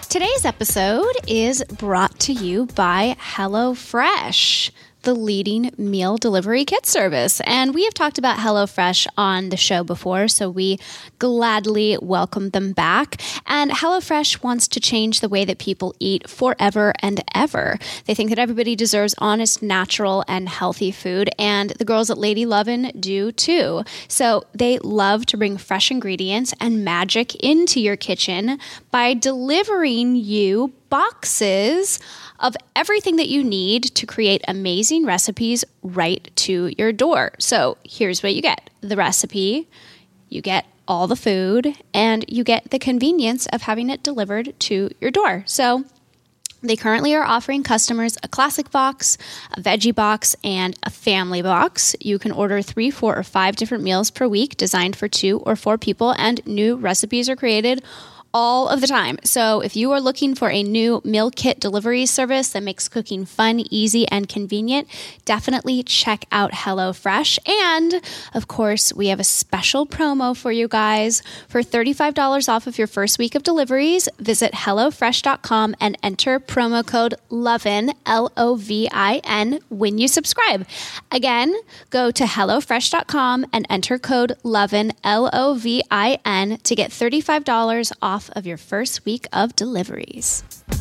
Today's episode is brought to you by HelloFresh, the leading meal delivery kit service. And we have talked about HelloFresh on the show before, so we gladly welcome them back. And HelloFresh wants to change the way that people eat forever and ever. They think that everybody deserves honest, natural, and healthy food, and the girls at Lady Lovin' do too. So they love to bring fresh ingredients and magic into your kitchen by delivering you boxes of everything that you need to create amazing recipes right to your door. So here's what you get: the recipe, you get all the food, and you get the convenience of having it delivered to your door. So they currently are offering customers a classic box, a veggie box, and a family box. You can order 3, 4, or 5 different meals per week designed for 2 or 4 people, and new recipes are created all of the time. So if you are looking for a new meal kit delivery service that makes cooking fun, easy, and convenient, definitely check out HelloFresh. And of course, we have a special promo for you guys. For $35 off of your first week of deliveries, visit HelloFresh.com and enter promo code LOVIN, LOVIN, when you subscribe. Again, go to HelloFresh.com and enter code LOVIN, LOVIN, to get $35 off of your first week of deliveries.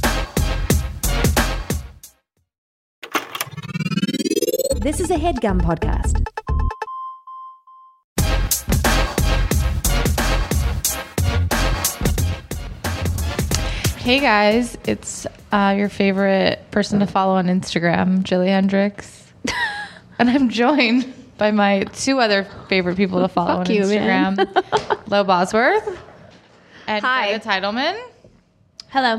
This is a HeadGum podcast. Hey guys, it's your favorite person to follow on Instagram, Jilly Hendricks. And I'm joined by my 2 other favorite people to follow on Instagram, Lo Bosworth and Greta Teitelman. Hello.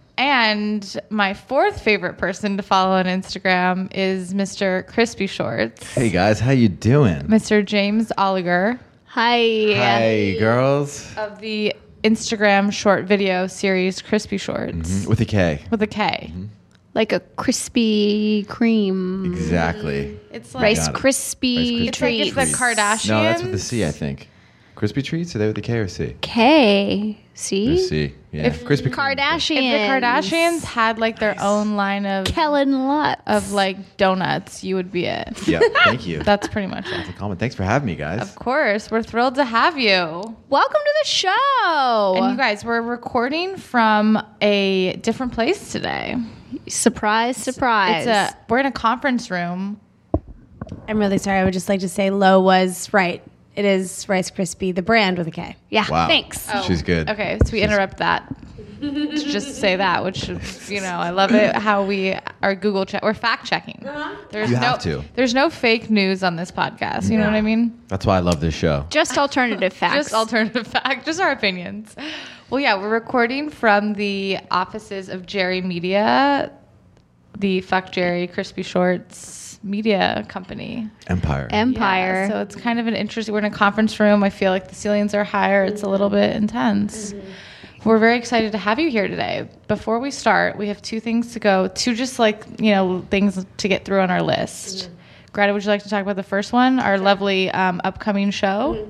And my 4th favorite person to follow on Instagram is Mr. Crispy Shorts. Hey guys, how you doing? Mr. James Oliger. Hi. Hi girls. Of the Instagram short video series Crispy Shorts. Mm-hmm. With a K. With a K. Mm-hmm. Like a Krispy Kreme. Exactly. It's like Rice Krispie it's like it's the Kardashians. No, that's with a C, I think. Crispy treats? Are they with a K or C? K. See? There's C. Yeah. If Krispy Kreme. Kardashians. If the Kardashians had like their own line of Kellen Lutz. of like donuts, you would be it. Yeah, thank you. That's pretty much it. That's a comment. Thanks for having me, guys. Of course, we're thrilled to have you. Welcome to the show. And you guys, we're recording from a different place today. Surprise, surprise. We're in a conference room. I'm really sorry. I would just like to say Lo was right. It is Rice Krispie, the brand with a K. Yeah, Wow. thanks. She's good. Okay, so we interrupt that to just say that, which, you know, I love it how we are Google check. We're fact checking. There's You have to. There's no fake news on this podcast. You know what I mean? That's why I love this show. Just alternative facts. Just alternative fact, just our opinions. Well, yeah, we're recording from the offices of Jerry Media, the Fuck Jerry Crispy Shorts media company. Empire. Empire. Yeah, so it's kind of an interesting, we're in a conference room. I feel like the ceilings are higher. It's a little bit intense. We're very excited to have you here today. Before we start, we have 2 things to go, 2 just like, you know, things to get through on our list. Greta, would you like to talk about the first one, our lovely upcoming show?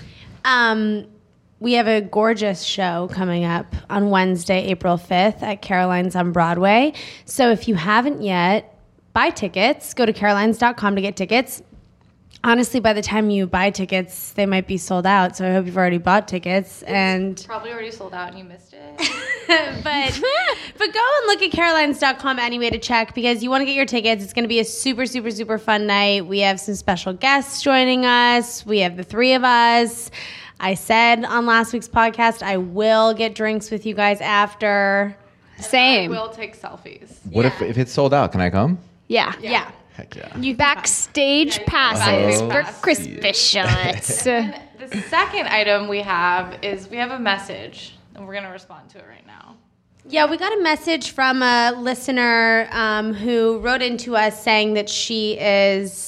We have a gorgeous show coming up on Wednesday, April 5th at Caroline's on Broadway. So if you haven't yet, buy tickets. Go to carolines.com to get tickets. Honestly, by the time you buy tickets, they might be sold out. So I hope you've already bought tickets. And Probably already sold out and you missed it. but go and look at carolines.com anyway to check, because you want to get your tickets. It's going to be a super, super, super fun night. We have some special guests joining us. We have the 3 of us. I said on last week's podcast, I will get drinks with you guys after. Same. We'll take selfies. What if it's sold out? Can I come? Yeah. Yeah. Heck yeah. You backstage passes Oh, for see Crispy it. Shorts. The second item we have is we have a message, and we're going to respond to it right now. Yeah, we got a message from a listener who wrote into us saying that she is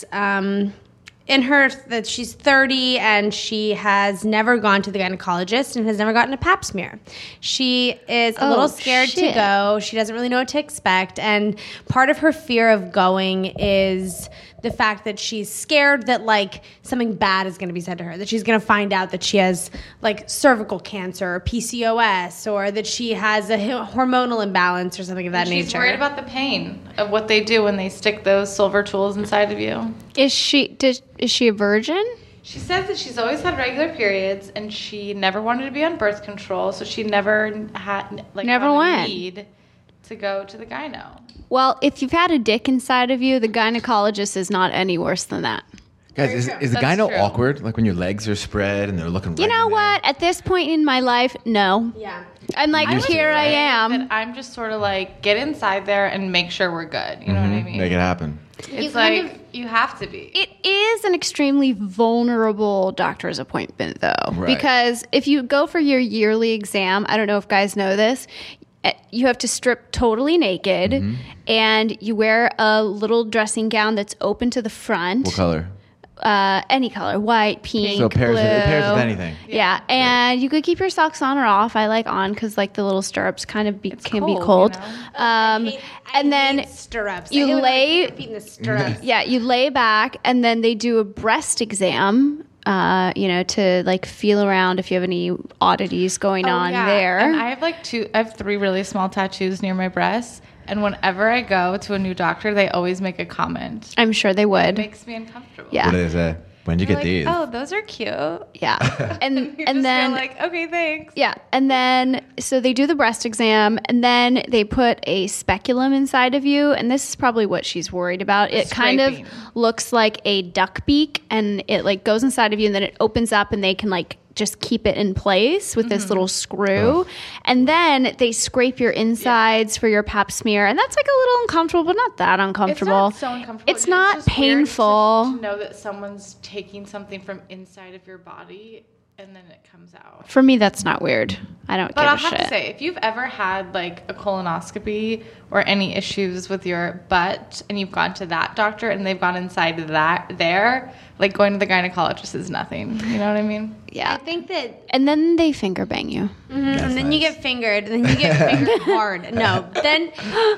that she's 30 and she has never gone to the gynecologist and has never gotten a pap smear. She is a little scared to go. She doesn't really know what to expect. And part of her fear of going is the fact that she's scared that like something bad is going to be said to her, that she's going to find out that she has like cervical cancer or PCOS, or that she has a hormonal imbalance or something of that nature. She's worried about the pain of what they do when they stick those silver tools inside of you. Is she a virgin? She says that she's always had regular periods and she never wanted to be on birth control, so she never had Never felt a went. need to go to the gyno. Well, if you've had a dick inside of you, the gynecologist is not any worse than that. Guys, is the That's gyno true. awkward? Like when your legs are spread and they're looking. You right know in there? what? At this point in my life, no. Yeah. I'm like, Used to, here I right? am. But I'm just sort of like, get inside there and make sure we're good. You know what I mean? Make it happen. It's kind like, you have to be. It is an extremely vulnerable doctor's appointment, though, Right. because if you go for your yearly exam, I don't know if guys know this, you have to strip totally naked, and you wear a little dressing gown that's open to the front. What color? Any color, white, pink, So it pairs blue. with anything. Yeah, and you could keep your socks on or off. I like on because like the little stirrups kind of can be cold, cold. you know? And then hate stirrups. you I hate when I lay- put my feet in the stirrups. yeah, you lay back, and then they do a breast exam. To like feel around if you have any oddities going on there. And I have 3 really small tattoos near my breasts. And whenever I go to a new doctor, they always make a comment. I'm sure they It would. makes me uncomfortable. Yeah. What do they say? When did you They're get these? like, oh, those are cute. Yeah, and You and just then feel like, okay, thanks. yeah, and then so they do the breast exam, and then they put a speculum inside of you, and this is probably what she's worried about. It kind of Scraping. looks like a duck beak, and it like goes inside of you, and then it opens up, and they can like just keep it in place with this little screw, and then they scrape your insides for your pap smear, and that's like a little uncomfortable, but not that uncomfortable. It's not so uncomfortable. It's not just weird painful. to know that someone's taking something from inside of your body and then it comes out. For me, that's not weird. I don't But give I'll a have shit. to say, if you've ever had like a colonoscopy or any issues with your butt and you've gone to that doctor and they've gone inside of that there, like going to the gynecologist is nothing. You know what I mean? Yeah, I think that and then they finger bang you. and then you get fingered, and then you get fingered hard. No, then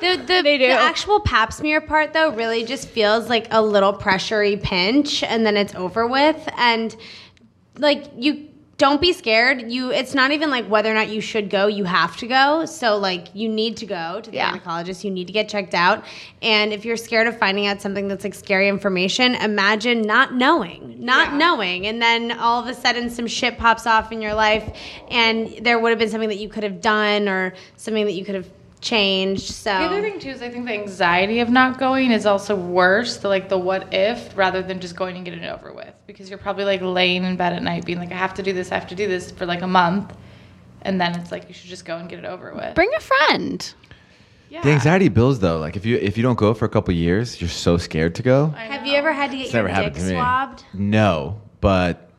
the actual pap smear part though really just feels like a little pressury pinch, and then it's over with. And like you don't be scared. It's not even like whether or not you should go. You have to go. So like you need to go to the Yeah. gynecologist. You need to get checked out. And if you're scared of finding out something that's like scary information, imagine not knowing, and then all of a sudden some shit pops off in your life, and there would have been something that you could have done or something that you could have changed. So The other thing too is I think the anxiety of not going is also worse. The what if rather than just going and getting it over with, because you're probably like laying in bed at night being like, I have to do this for like a month, and then it's like you should just go and get it over with. Bring a friend. Yeah. The anxiety builds though. Like if you don't go for a couple years, you're so scared to go. have you ever had to get It's your never happened dick to me. swabbed? No, but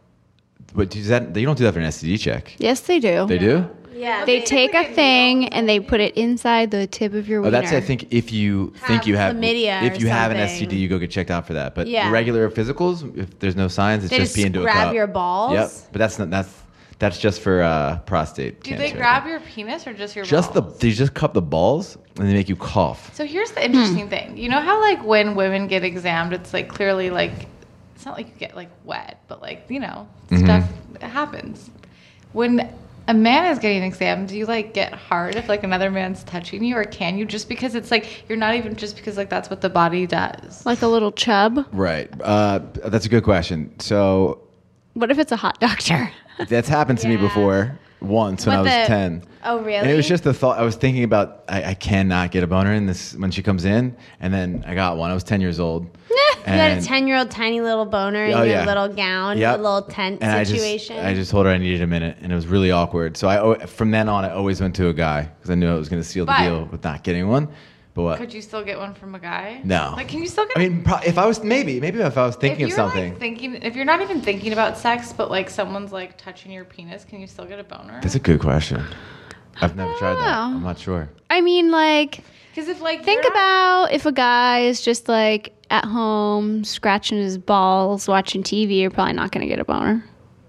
you don't do that for an STD check. Yes, they do. They do. Yeah. They take a thing and they put it inside the tip of your Oh, wiener. that's I think if you think you have chlamydia if or you have an something. STD, you go get checked out for that. But Yeah. regular physicals, if there's no signs, it's They just just pee into a grab cup. your balls? Yep, but that's just for prostate Do cancer. they grab your penis or just your Just balls? they just cup the balls and they make you cough. So here's the interesting thing. You know how like when women get examined, it's like clearly like it's not like you get like wet, but like, you know, stuff happens. When a man is getting examined, do you like get hard if like another man's touching you, or can you just because it's like you're not even just because like that's what the body does? like a little chub. Right. That's a good question. So What if it's a hot doctor? that's happened to me Yeah. before once when I What was the- 10. Oh, really? And it was just the thought I was thinking about. I cannot get a boner in this when she comes in, and then I got one. I was 10 years old. You had a 10-year-old tiny little boner in Oh, your yeah. little gown, Yep. a little tent And situation. I just told her I needed a minute, and it was really awkward. So from then on, I always went to a guy because I knew I was going to seal the But- deal with not getting one. But what? Could you still get one from a guy? No. Like, can you still get? I mean, if I was maybe if I was thinking if of you're something. like thinking, if you're not even thinking about sex, but like someone's like touching your penis, can you still get a boner? That's a good question. I've never tried that. know. I'm not sure. I mean, like, Because if like think you're not- about if a guy is just like at home scratching his balls watching TV, you're probably not going to get a boner.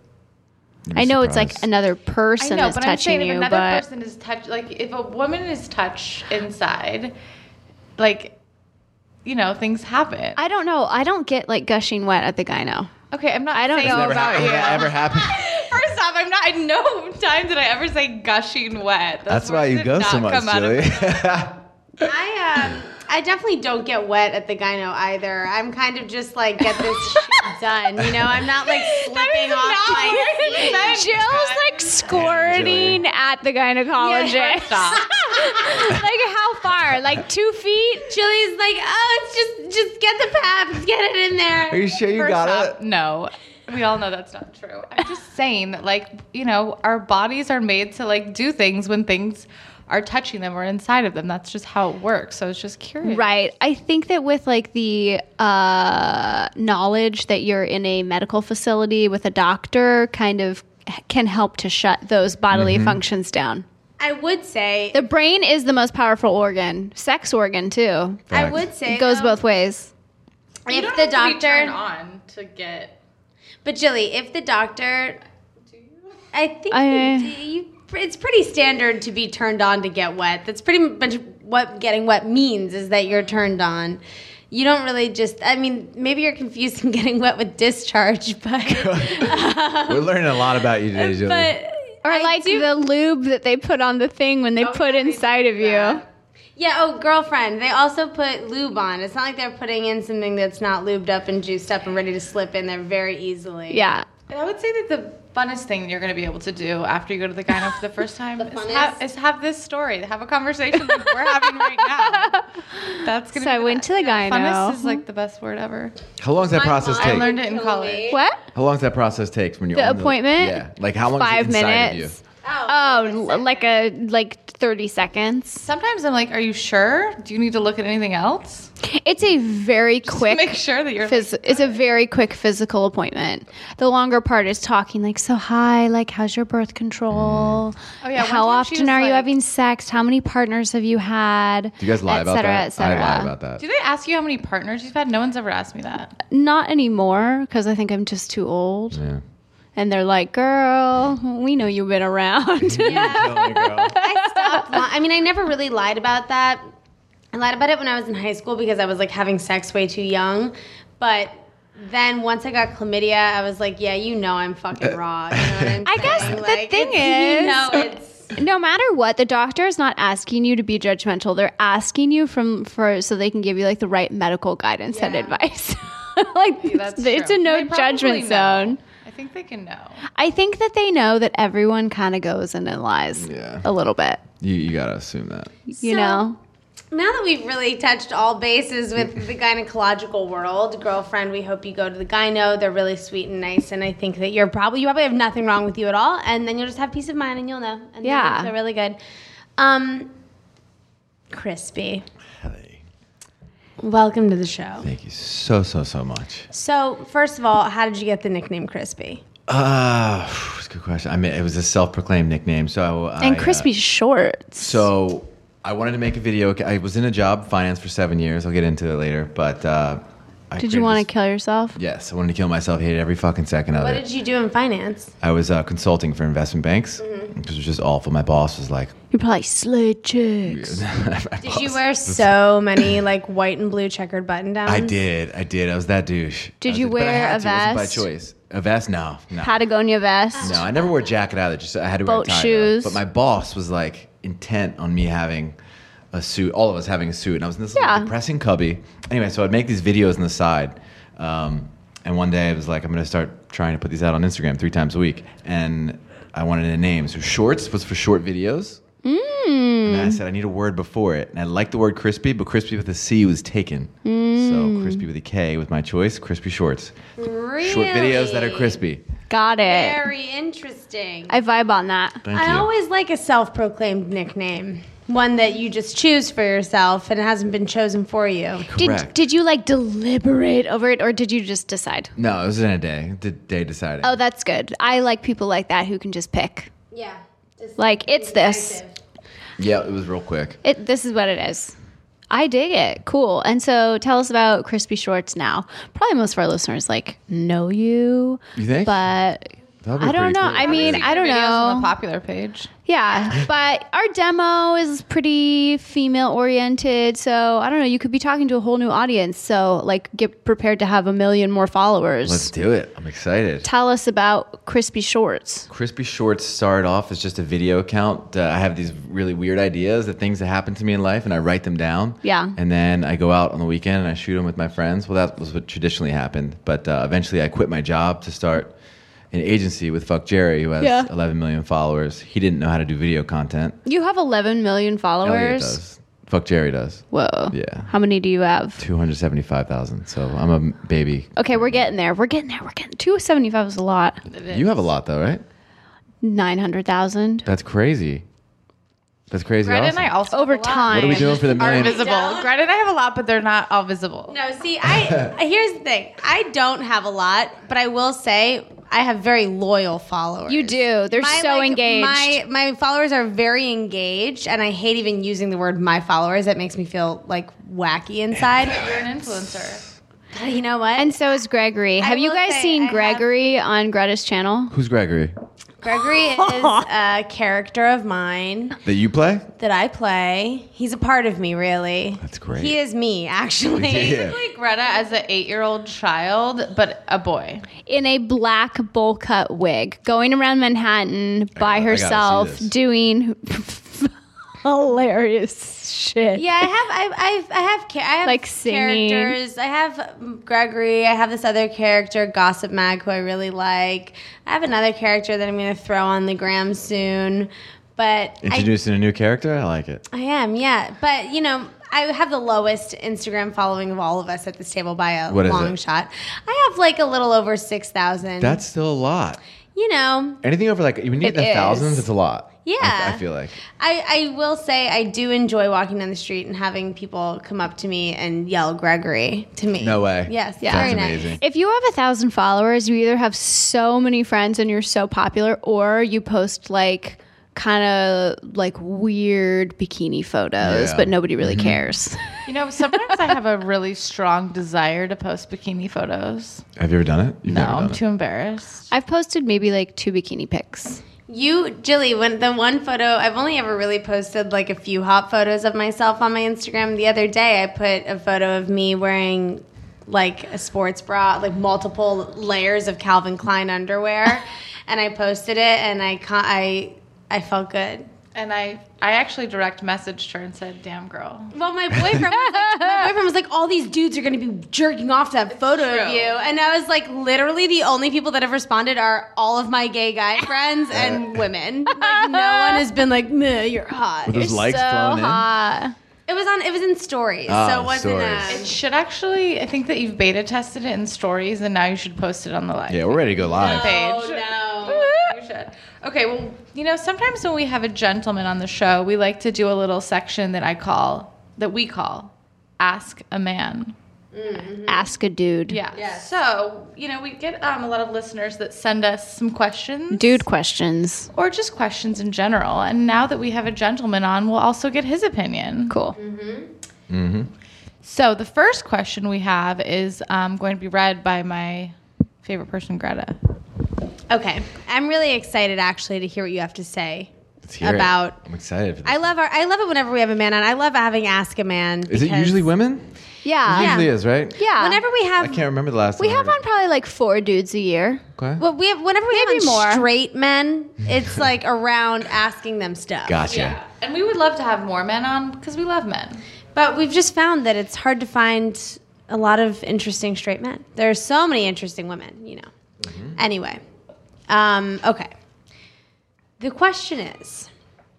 You'd be I know it's like surprised. another I person know, is but I'm saying touching if you, another but person is touch, like if a woman is touched inside, like things happen. I don't know. I don't get like gushing wet at the gyno. Okay, I'm not. I don't saying- know Never about happened. you. Has that ever happened? First off, I'm not. At no time did I ever say gushing wet. That's why words you did go not so much, come out of Julie. I definitely don't get wet at the gyno either. I'm kind of just like get this shit done. I'm not like slipping off my seat. Jill's like squirting at the gynecologist. Yeah, Stop. Like how far? Like 2 feet? Julie's like, oh, it's just get the pads, get it in there. Are you sure you First got off, it? no. We all know that's not true. I'm just saying that, like, our bodies are made to like do things when things are touching them or inside of them. That's just how it works. So I was just curious. Right. I think that with like the knowledge that you're in a medical facility with a doctor kind of can help to shut those bodily functions down. I would say, The brain is the most powerful organ, sex organ too. I Facts. would say It goes though, both ways. You if don't the have to be turned doctor, on to get. but Jilly, if the doctor, I think I- it's pretty standard to be turned on to get wet. That's pretty much what getting wet means, is that you're turned on. You don't really maybe you're confusing getting wet with discharge, but We're learning a lot about you today, Julie. Or like the lube that they put on the thing when they put inside of you. Yeah, girlfriend. They also put lube on. It's not like they're putting in something that's not lubed up and juiced up and ready to slip in there very easily. Yeah. I would say that the funnest thing you're going to be able to do after you go to the gyno for the first time funnest? is have this story, have a conversation like we're having right now. That's going to So I went to the gyno. Funnest is like the best word ever. How long does that process I take? learned it in college. What? How long does that process take when you're The on appointment? Yeah, like how long 5 is it inside minutes. of Oh, like 30 seconds. Sometimes I'm like, are you sure? Do you need to look at anything else? It's a very quick Make sure that you're it's a very quick physical appointment. The longer part is talking like, so hi, like how's your birth control? Oh, yeah, one How time she often was are you like- having sex? How many partners have you had? you? Do you guys lie Et about cetera, that? et cetera. I lie about that. Do they ask you how many partners you've had? No one's ever asked me that. Not anymore because I think I'm just too old. Yeah. And they're like, girl, we know you've been around. I stopped. I never really lied about that. I lied about it when I was in high school because I was like having sex way too young. But then once I got chlamydia, I was like, yeah, I'm fucking raw. You know what I'm saying? I guess the thing is, no matter what, the doctor is not asking you to be judgmental. They're asking you so they can give you like the right medical guidance and advice. Like That's it's true. a no They probably judgment know. zone. I think they can know. I think that they know that everyone kind of goes in and lies Yeah. a little bit. You gotta assume that. You know? Now that we've really touched all bases with the gynecological world, girlfriend, we hope you go to the gyno. They're really sweet and nice, and I think that you probably have nothing wrong with you at all, and then you'll just have peace of mind and you'll know. And Yeah. they're really good. Crispy, Hey, welcome to the show. thank you so much. So, first of all, how did you get the nickname Crispy? It's a good question. I mean, it was a self-proclaimed nickname. So And crispy shorts. So I wanted to make a video. I was in a job finance for 7 years. I'll get into it later. But Did you want to kill yourself? Yes, I wanted to kill myself. Hated every fucking second of What it. did you do in finance? I was consulting for investment banks. It was just awful. My boss was like, You probably slid chicks. Did you wear so many like white and blue checkered button downs? I did. I was that douche. Did I was you but I wear had a to. It wasn't vest? by choice. A vest? No. Patagonia vest. No, I never wore a jacket either. Just I had to wear Boat a tie. shoes. But my boss was like intent on me having a suit. All of us having a suit, and I was in this Yeah. little depressing cubby. Anyway, so I'd make these videos on the side, and one day I was like, I'm going to start trying to put these out on Instagram 3 times a week, and I wanted a name. So Shorts was for short videos. And then I said I need a word before it, and I liked the word crispy, but crispy with a C was taken. So crispy with a K was my choice. Crispy Shorts. Really? Short videos that are crispy. Got it. Very interesting. I vibe on that. Thank I you. always like a self-proclaimed nickname, one that you just choose for yourself and it hasn't been chosen for you. Correct. Did you like deliberate over it or did you just decide? No, it was in a day. The day decided. Oh, that's good. I like people like that who can just pick. Yeah. Like, it's this. Yeah, it was real quick. This is what it is. I dig it. Cool. And so tell us about Crispy Shorts now. Probably most of our listeners like know you. You think? But That'd be I don't pretty know. cool. I mean, I don't Videos on the know. popular page. Yeah, but our demo is pretty female oriented, so I don't know. You could be talking to a whole new audience. So, like, get prepared to have 1 million more followers. Let's do it. I'm excited. Tell us about Crispy Shorts. Crispy Shorts started off as just a video account. I have these really weird ideas, the things that happen to me in life, and I write them down. Yeah. And then I go out on the weekend and I shoot them with my friends. Well, that was what traditionally happened. But eventually I quit my job to start an agency with Fuck Jerry, who has 11 million followers. He didn't know how to do video content. You have 11 million Elliot followers. does. Fuck Jerry does. Whoa. Yeah. How many do you have? 275,000. So I'm a baby. Okay, we're getting there. 275 is a lot. You have a lot though, right? 900,000 That's crazy. That's crazy. Greta awesome. and I also over have a lot. time. What are we doing for the Are million? visible. Greta and I have a lot, but they're not all visible. No, see, here's the thing. I don't have a lot, but I will say I have very loyal followers. You do. They're so engaged. My followers are very engaged, and I hate even using the word "my followers." That makes me feel like wacky inside. You're an influencer. You know what? And so is Gregory. Have you will guys say seen I have- Gregory on Greta's channel? Who's Gregory? Gregory is a character of mine That you play? that I play. He's a part of me, really. That's great. He is me, actually. Yeah. Like Greta as an 8-year-old child, but a boy. In a black bowl cut wig, going around Manhattan by I gotta see herself, this. doing hilarious shit. Yeah, I have Like singing. characters. I have Gregory. I have this other character, Gossip Mag, who I really like. I have another character that I'm going to throw on the gram soon. But Introducing a new character? I like it. I am, yeah. But you know, I have the lowest Instagram following of all of us at this table by a What is long it? shot. I have like a little over 6,000. That's still a lot. You know, Anything over like, when you get in the It thousands, is. it's a lot. Yeah. I feel like. I will say I do enjoy walking down the street and having people come up to me and yell Gregory to me. No way. Yes, Yeah. very Sounds nice. amazing. If you have 1,000 followers, you either have so many friends and you're so popular, or you post like kind of like weird bikini photos, Yeah. but nobody really cares. You know, sometimes I have a really strong desire to post bikini photos. Have you ever done it? You've No, never done I'm it. too embarrassed. I've posted maybe like 2 bikini pics. You, Jilly, when the one photo, I've only ever really posted like a few hot photos of myself on my Instagram. The other day, I put a photo of me wearing like a sports bra, like multiple layers of Calvin Klein underwear, and I posted it, and I felt good. And I actually direct messaged her and said, "Damn girl." Well, my boyfriend was like, all these dudes are going to be jerking off to that photo of true. you. And I was like, literally the only people that have responded are all of my gay guy friends and women. Like, no one has been like, meh, you're hot. With those likes so flowing in? hot. It was in stories. Ah, so it wasn't stories. It should actually, I think that you've beta tested it in stories, and now you should post it on the live Yeah, we're ready to go live. page. no. You should. Okay, well, you know, sometimes when we have a gentleman on the show, we like to do a little section that we call Ask a Man. Ask a dude. Yeah. So, you know, we get a lot of listeners that send us some questions. Dude questions. Or just questions in general. And now that we have a gentleman on, we'll also get his opinion. Cool. So the first question we have is going to be read by my favorite person, Greta. Okay. I'm really excited actually to hear what you have to say Let's hear it. about. I'm excited for this. I love it whenever we have a man on. I love having Ask a Man. Is it because usually women? Yeah. It usually is, right? Yeah. Whenever we have I can't remember the last time. we I have heard on probably like 4 dudes a year. it. Okay. Well, whenever we Maybe have on more. straight men, it's like around asking them stuff. Gotcha. And we would love to have more men on because we love men. But we've just found that it's hard to find a lot of interesting straight men. There are so many interesting women, you know. Anyway, okay. The question is,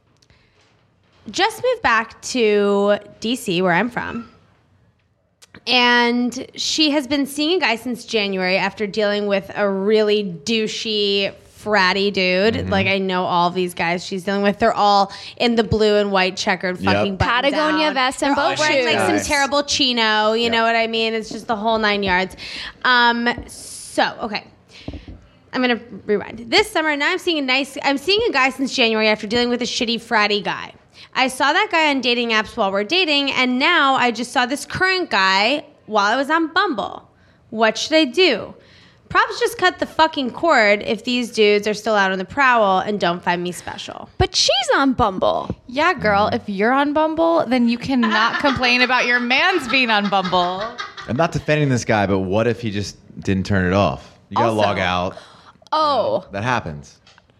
just moved back to DC, where I'm from. And she has been seeing a guy since January after dealing with a really douchey, fratty dude. Like, I know all of these guys she's dealing with. They're all in the blue and white checkered fucking button Patagonia down. vest and They're all boat wearing like some shoes. terrible chino. You know what I mean? It's just the whole 9 yards. So, okay. I'm gonna rewind. This summer, now I'm seeing a guy since January after dealing with a shitty fratty guy. I saw that guy on dating apps while we're dating, and now I just saw this current guy while I was on Bumble. What should I do? props just cut the fucking cord if these dudes are still out on the prowl and don't find me special. But she's on Bumble. Yeah, girl, if you're on Bumble, then you cannot complain about your man's being on Bumble. I'm not defending this guy, but what if he just didn't turn it off? You gotta Also- log out. Oh, That happens.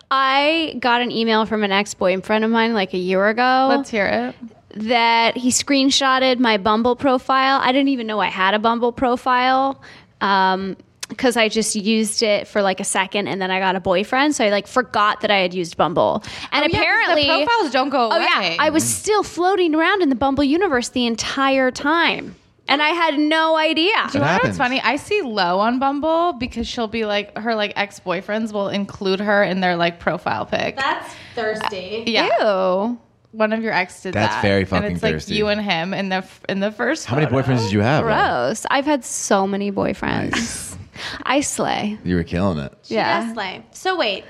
I got an email from an ex-boyfriend of mine like a year ago. Let's hear it. That he screenshotted my Bumble profile. I didn't even know I had a Bumble profile because I just used it for like a second and then I got a boyfriend. So I like forgot that I had used Bumble. And apparently the profiles don't go away. Oh yeah, I was still floating around in the Bumble universe the entire time. And I had no idea. You It know what's happens. funny? I see Lo on Bumble because she'll be like, her like ex-boyfriends will include her in their like profile pic. That's thirsty. Yeah. Ew. One of your ex did That's that. very fucking And it's like thirsty. you and him in the first How many photo. boyfriends did you have? Gross. I've had so many boyfriends. I slay. You were killing it. Yeah. Yes, Slay. So wait,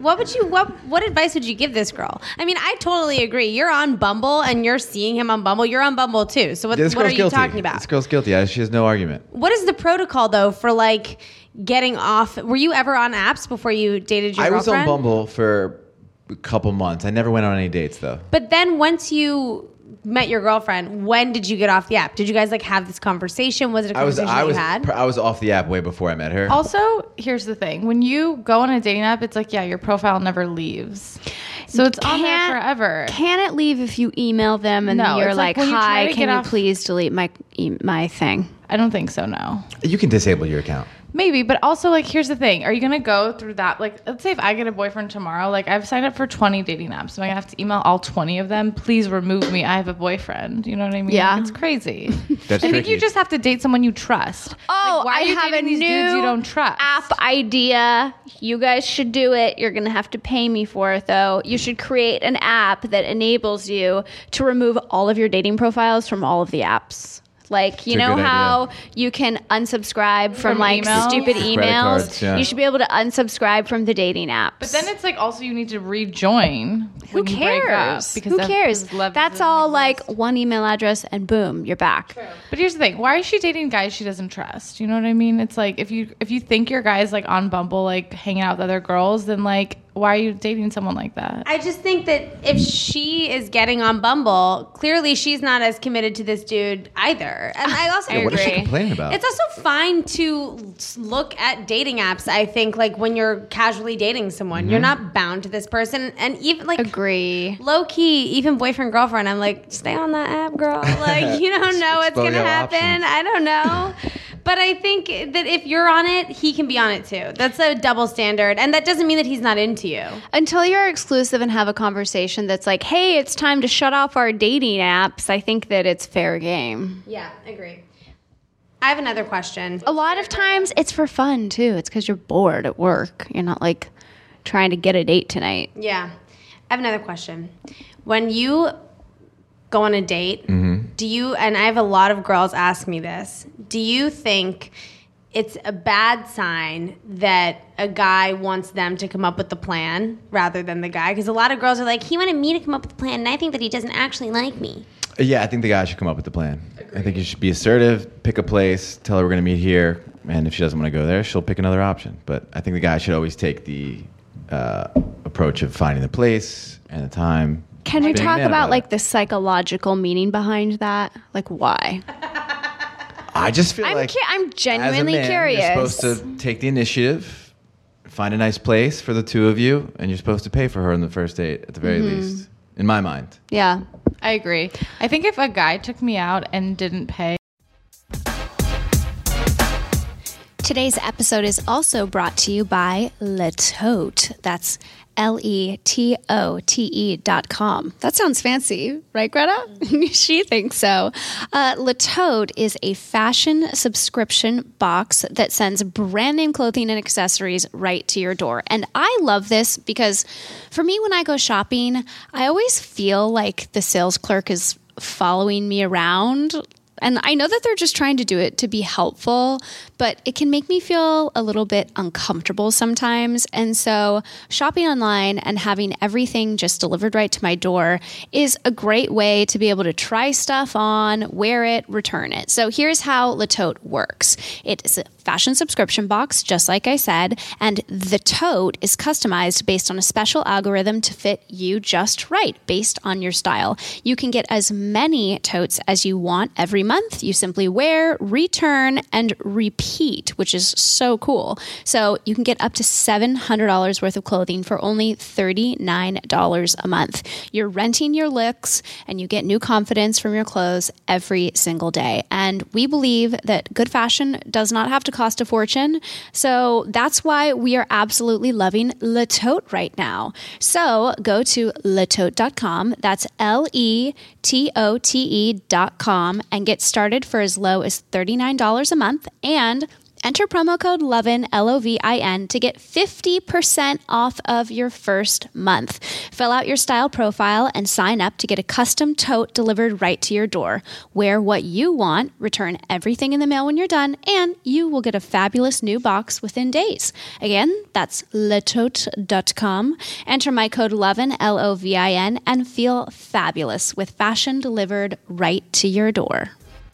what advice would you give this girl? I mean, I totally agree. You're on Bumble and you're seeing him on Bumble. You're on Bumble too. So what This are girl's you guilty. talking about? This girl's guilty. She has no argument. What is the protocol though for like getting off? Were you ever on apps before you dated your I was girlfriend? on Bumble for a couple months. I never went on any dates though. But then once you met your girlfriend, when did you get off the app? Did you guys like have this conversation? Was it a conversation that you had? I was off the app way before I met her. Also, here's the thing. When you go on a dating app, it's like, yeah, your profile never leaves. So it's on there Can't- forever. Can it leave if you email them and No, you're it's like like, when you try hi, to can get you off- please delete my thing? I don't think so, no. You can disable your account. Maybe, but also like here's the thing. Are you gonna go through that? Like, let's say if I get a boyfriend tomorrow, like I've signed up for 20 dating apps. Am I gonna have to email all 20 of them? Please remove me. I have a boyfriend. You know what I mean? Yeah. It's crazy. That's I think tricky. you just have to date someone you trust. Oh, Like, why are I you have a dating these new dudes you don't trust? app idea. You guys should do it. You're going to have to pay me for it, though. You should create an app that enables you to remove all of your dating profiles from all of the apps. Like, you It's a know good how idea. you can unsubscribe from like emails? stupid Credit emails? cards, yeah. You should be able to unsubscribe from the dating apps. But then it's like also you need to rejoin. who when you break up cares? because Who that- cares? because love That's doesn't all exist. like one email address and boom, you're back. But here's the thing: why is she dating guys she doesn't trust? You know what I mean? It's like if you think your guy's like on Bumble, like hanging out with other girls, then like why are you dating someone like that? I just think that if she is getting on Bumble, clearly she's not as committed to this dude either. And I also Yeah, what is she agree. complaining about? It's also fine to look at dating apps, I think, like when you're casually dating someone. You're not bound to this person. And even like Agree. low key, even boyfriend, girlfriend, I'm like, stay on that app, girl. Like, you don't know what's Explore going to your happen. options. I don't know. But I think that if you're on it, he can be on it too. That's a double standard. And that doesn't mean that he's not into you. Until you're exclusive and have a conversation that's like, hey, it's time to shut off our dating apps, I think that it's fair game. Yeah, agree. I have another question. A lot of times it's for fun too. It's because you're bored at work. You're not like trying to get a date tonight. Yeah. I have another question. When you go on a date, do you, and I have a lot of girls ask me this, do you think it's a bad sign that a guy wants them to come up with the plan rather than the guy? Because a lot of girls are like, he wanted me to come up with the plan, and I think that he doesn't actually like me. Yeah, I think the guy should come up with the plan. I think you should be assertive, pick a place, tell her we're going to meet here, and if she doesn't want to go there, she'll pick another option. But I think the guy should always take the approach of finding the place and the time. Can we Being a talk man about it. like the psychological meaning behind that? Like why? I just feel I'm like I'm genuinely as a man, curious. You're supposed to take the initiative, find a nice place for the two of you, and you're supposed to pay for her on the first date at the very least, in my mind. Yeah. I agree. I think if a guy took me out and didn't pay, Today's episode is also brought to you by Letote. That's LETOTE.com. That sounds fancy, right, Greta? She thinks so. Letote is a fashion subscription box that sends brand name clothing and accessories right to your door. And I love this because for me, when I go shopping, I always feel like the sales clerk is following me around. And I know that they're just trying to do it to be helpful, but it can make me feel a little bit uncomfortable sometimes. And so shopping online and having everything just delivered right to my door is a great way to be able to try stuff on, wear it, return it. So here's how Letote works. It is fashion subscription box, just like I said, and the tote is customized based on a special algorithm to fit you just right, based on your style. You can get as many totes as you want every month. You simply wear, return, and repeat, which is so cool. So you can get up to $700 worth of clothing for only $39 a month. You're renting your looks and you get new confidence from your clothes every single day. And we believe that good fashion does not have to cost a fortune. So that's why we are absolutely loving Le Tote right now. So go to letote.com. That's LETOTE.com and get started for as low as $39 a month, and enter promo code LOVIN, LOVIN, to get 50% off of your first month. Fill out your style profile and sign up to get a custom tote delivered right to your door. Wear what you want, return everything in the mail when you're done, and you will get a fabulous new box within days. Again, that's letote.com. Enter my code LOVIN, LOVIN, and feel fabulous with fashion delivered right to your door.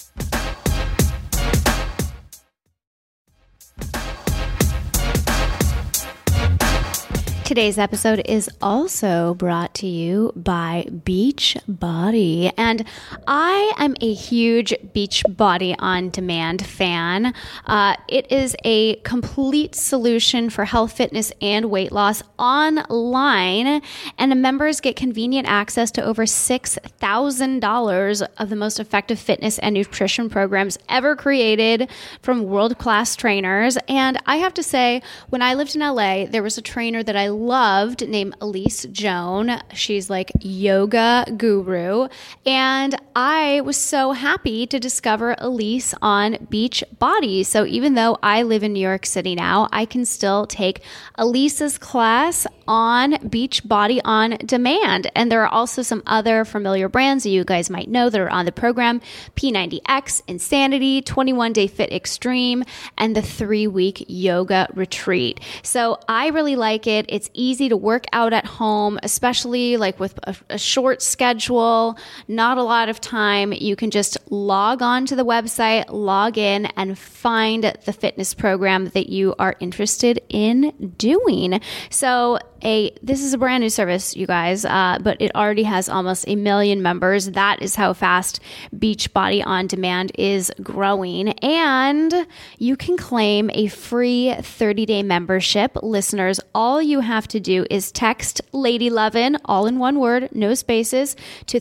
Today's episode is also brought to you by Beachbody. And I am a huge Beachbody On Demand fan. It is a complete solution for health, fitness, and weight loss online. And the members get convenient access to over $6,000 of the most effective fitness and nutrition programs ever created from world-class trainers. And I have to say, when I lived in LA, there was a trainer that I loved named Elise Joan. She's like yoga guru. And I was so happy to discover Elise on Beachbody. So even though I live in New York City now, I can still take Elise's class on Beachbody On Demand. And there are also some other familiar brands that you guys might know that are on the program: P90X, Insanity, 21 Day Fit Extreme, and the 3-week yoga retreat. So I really like it. It's easy to work out at home, especially like with a short schedule, not a lot of time. You can just log on to the website, log in, and find the fitness program that you are interested in doing. So this is a brand new service, you guys, but it already has almost 1 million members. That is how fast Beachbody On Demand is growing. And you can claim a free 30-day membership. Listeners, all you have to do is text Lady Lovin', all in one word, no spaces, to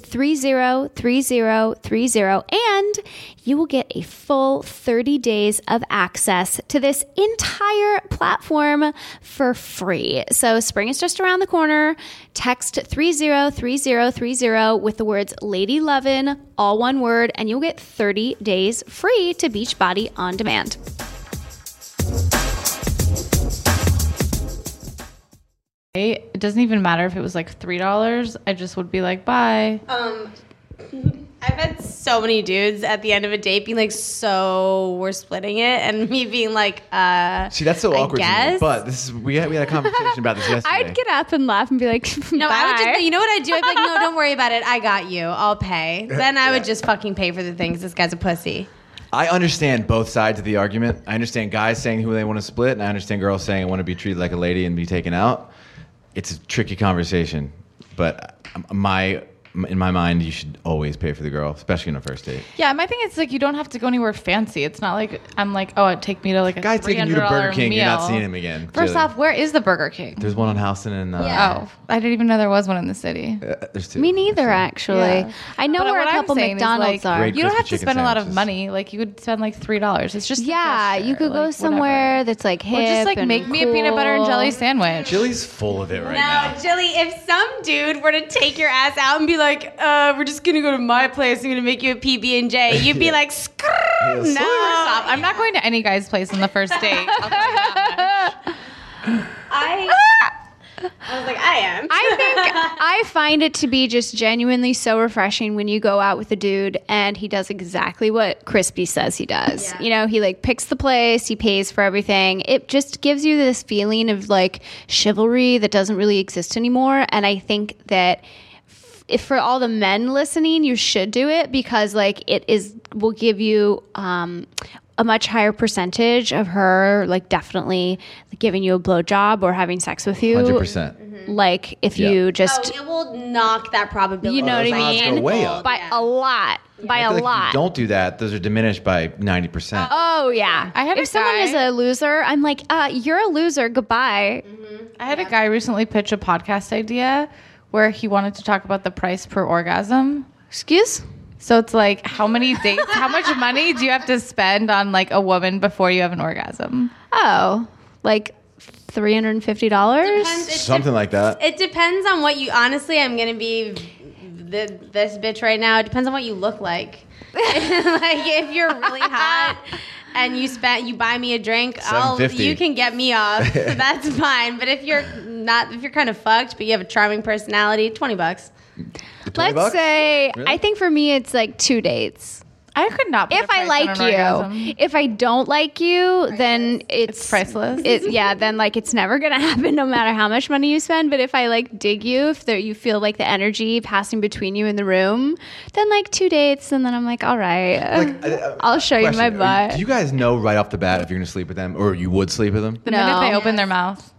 303030, and you will get a full 30 days of access to this entire platform for free. So spring is just around the corner. Text 303030 with the words Lady Lovin', all one word, and you'll get 30 days free to Beachbody On Demand. It doesn't even matter if it was like $3. I just would be like, bye. I've had so many dudes at the end of a date being like, so we're splitting it, and me being like, See, that's so awkward to me. guess. But we had a conversation about this yesterday. I'd get up and laugh and be like, no, bye. I would just, you know what I'd do? I'd be like, no, don't worry about it. I got you. I'll pay. Then I would just fucking pay for the things. This guy's a pussy. I understand both sides of the argument. I understand guys saying who they want to split, and I understand girls saying I want to be treated like a lady and be taken out. It's a tricky conversation, but in my mind, you should always pay for the girl, especially on a first date. Yeah, my thing is like you don't have to go anywhere fancy. It's not like I'm like, oh, take me to like a Guy's taking you to Burger King, meal. you're not seeing him again. First Really. off, where is the Burger King? There's one on Houston and Oh, I didn't even know there was one in the city. there's two. Me neither, actually. Yeah. I know But where what a I'm couple saying is, McDonald's like, are. Great You don't have crispy to spend a lot of chicken money. Like you could spend like $3. It's just a Yeah, gesture, you could go like, somewhere whatever. that's like hip Or just like and make me a peanut butter and cool. jelly sandwich. Chili's full of it right Now, now. Jilly, if some dude were to take your ass out and be like, we're just gonna go to my place, I'm gonna make you a PB&J, you'd be like, screw, no. Stop. I'm not going to any guy's place on the first date. I'll tell you that much. I was like, I am. I think I find it to be just genuinely so refreshing when you go out with a dude and he does exactly what Crispy says he does. Yeah. You know, he like picks the place, he pays for everything. It just gives you this feeling of like chivalry that doesn't really exist anymore. And I think that if for all the men listening, you should do it because like will give you a much higher percentage of her like definitely giving you a blowjob or having sex with you. 100%. Like if Yeah. you just, it will knock that probability. you know what I odds go mean? way up. By a lot. By I a feel like lot. If you don't do that, those are diminished by 90%. Oh yeah. I had if a someone guy- is a loser, I'm like, you're a loser. Goodbye. I had a guy recently pitch a podcast idea where he wanted to talk about the price per orgasm. Excuse? So it's like, how many dates, how much money do you have to spend on like a woman before you have an orgasm? Oh, like $350? Something like that. It depends on what you. Honestly, I'm gonna be this bitch right now. It depends on what you look like. Like if you're really hot and you buy me a drink, $7.50. you can get me off. That's fine. But if you're kind of fucked, but you have a charming personality, $20. Let's $20? say, Really? I think for me, it's like 2 dates. I could not put a If I price on like an orgasm. you, if I don't like you, then it's priceless. Then like it's never gonna happen, no matter how much money you spend. But if I like dig you, if you feel like the energy passing between you in the room, then like 2 dates, and then I'm like, all right, I'll show you my Question, butt. do you guys know right off the bat if you're going to sleep with them or you would sleep with them? The minute they No. open their mouth,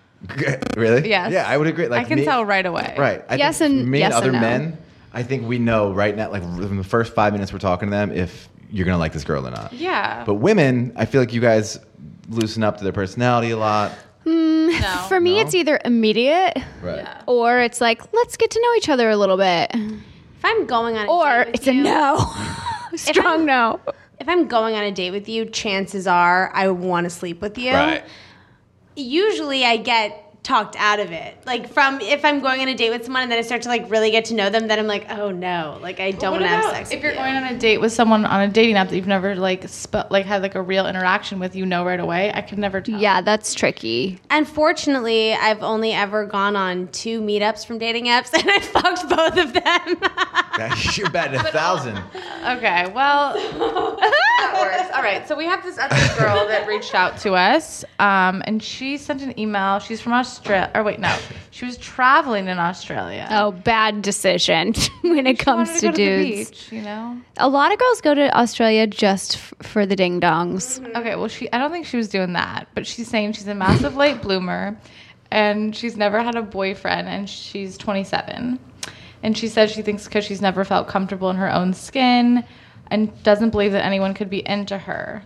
Really? Yes. Yeah, I would agree. Like I can me- tell right away. Right. I Yes think and- me yes and other and no. men, I think we know right now, like from the first 5 minutes we're talking to them, if you're going to like this girl or not. Yeah. But women, I feel like you guys loosen up to their personality a lot. No. For me, No? it's either immediate Right. or it's like, let's get to know each other a little bit, If I'm going on a or date with it's a you, no, strong no. If I'm going on a date with you, chances are I want to sleep with you. Right. Usually I get talked out of it. Like from if I'm going on a date with someone and then I start to like really get to know them, then I'm like, oh no, like I don't What want to have about sex. if with you're you. going on a date with someone on a dating app that you've never like had like a real interaction with, you know right away? I could never tell. Yeah, that's tricky. Unfortunately, I've only ever gone on 2 meetups from dating apps, and I fucked both of them. You're batting 1,000. Okay, well, that works. All right, so we have this other girl that reached out to us, and she sent an email. She's from Australia. Or wait, no, she was traveling in Australia. Oh, bad decision when it She comes wanted to go the dudes. beach, you know. A lot of girls go to Australia just for the ding dongs. Okay, well, I don't think she was doing that, but she's saying she's a massive late bloomer, and she's never had a boyfriend, and she's 27. And she says she thinks because she's never felt comfortable in her own skin and doesn't believe that anyone could be into her.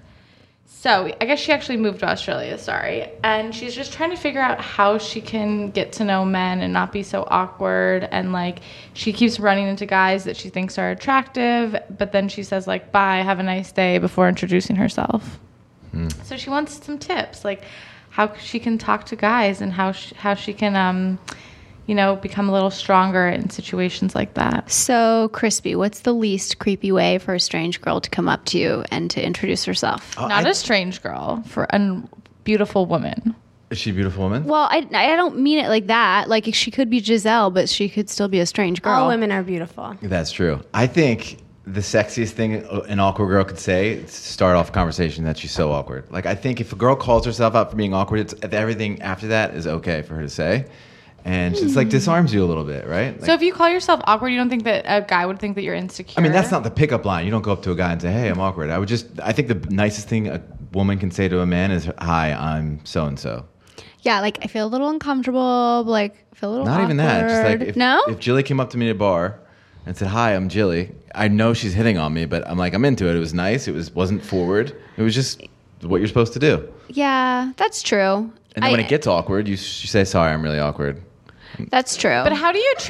So I guess she actually moved to Australia, sorry. And she's just trying to figure out how she can get to know men and not be so awkward. And like she keeps running into guys that she thinks are attractive, but then she says like, bye, have a nice day before introducing herself. So she wants some tips, like how she can talk to guys and how she can, become a little stronger in situations like that. So, Crispy, what's the least creepy way for a strange girl to come up to you and to introduce herself? Not a strange girl, for a beautiful woman. Is she a beautiful woman? Well, I don't mean it like that. Like, she could be Giselle, but she could still be a strange girl. All women are beautiful. That's true. I think the sexiest thing an awkward girl could say is to start off a conversation that she's so awkward. Like, I think if a girl calls herself out for being awkward, everything after that is okay for her to say. And it's like disarms you a little bit, right? Like, So if you call yourself awkward, you don't think that a guy would think that you're insecure? I mean, that's not the pickup line. You don't go up to a guy and say, hey, I'm awkward. I think the nicest thing a woman can say to a man is, hi, I'm so-and-so. Yeah, like, I feel a little uncomfortable, like, I feel a little Not even that. Just like if, No? if Jilly came up to me at a bar and said, hi, I'm Jilly, I know she's hitting on me, but I'm like, I'm into it. It was nice. It wasn't forward. It was just what you're supposed to do. Yeah, that's true. And then when it gets awkward, you say, sorry, I'm really awkward. That's true. But how do you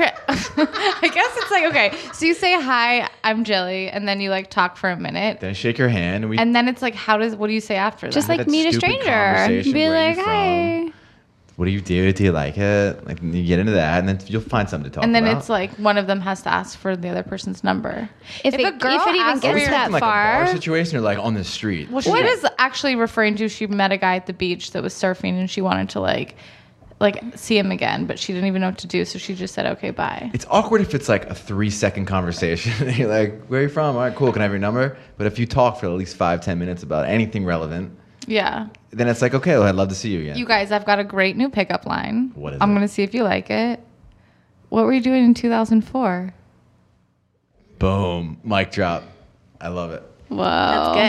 I guess it's like, okay, so you say, hi, I'm Jilly, and then you like talk for a minute. Then I shake your hand. And then it's like, what do you say after Just that? like that meet a stupid stranger. conversation, Be where are like, you hi. from? What do you do? Do you like it? Like you get into that, and then you'll find something to talk And then about. it's like one of them has to ask for the other person's number. If it even asks for gets your- that like a bar far. situation or like on the street. Well, she was actually referring to, she met a guy at the beach that was surfing and she wanted to like see him again, but she didn't even know what to do. So she just said, okay, bye. It's awkward if it's like a 3-second conversation. You're like, where are you from? All right, cool. Can I have your number? But if you talk for at least 5-10 minutes about anything relevant, Yeah. then it's like, okay, well, I'd love to see you again. You guys, I've got a great new pickup line. What is I'm it? going to see if you like it. What were you doing in 2004? Boom. Mic drop. I love it. Whoa. That's good.